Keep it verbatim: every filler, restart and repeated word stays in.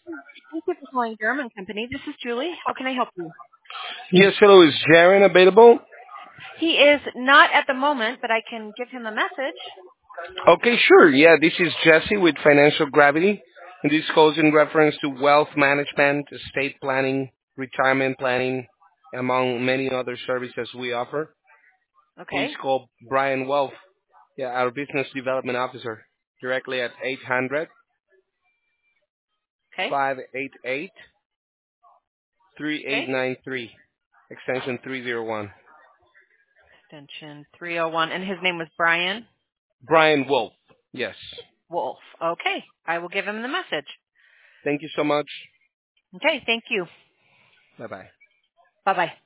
Thank you for calling German Company. This is Julie. How can I help you? Yes, hello. Is Jaren available? He is not at the moment, but I can give him a message. Okay, sure. Yeah, this is Jesse with Financial Gravity, and this calls in reference to wealth management, estate planning, retirement planning, among many other services we offer. Please Okay. call Brian Wealth, yeah, our business development officer, directly at eight hundred, Okay. five eight eight, three eight Okay. nine three, extension three oh one. Extension three oh one. And his name was Brian Brian Wolf. Yes. Wolf. Okay. I will give him the message. Thank you so much. Okay. Thank you. Bye-bye. Bye-bye.